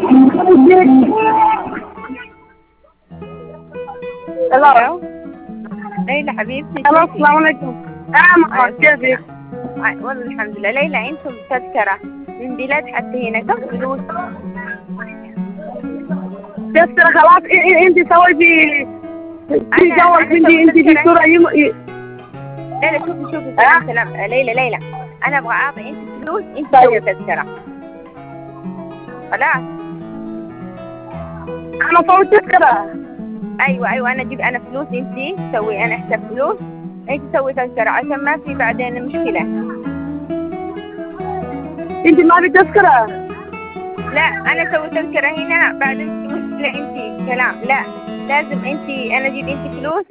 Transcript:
الو. ليلى حبيبتي. الو السلام عليكم. محمد كيفك؟ والله الحمد لله. ليلى انتم تذكرة من بلاد حتى هنا كم فلوس؟ تذكرة خلاص. انت سويتي في جوال انت في صورة ليلى شوفي سلام. ليلى انا ابغى اعطي انت فلوس، انت سوي تذكرة خلاص. انا سويت تذكرة. ايوه انا اجيب انا فلوس، انت سوي انا احسب فلوس، انت سوي تذكرة عشان ما في بعدين مشكلة. انت ما في تذكرة؟ لا انا سوي تذكرة هنا بعدين مشكلة انت كلام. لا لازم انت، انا اجيب انت فلوس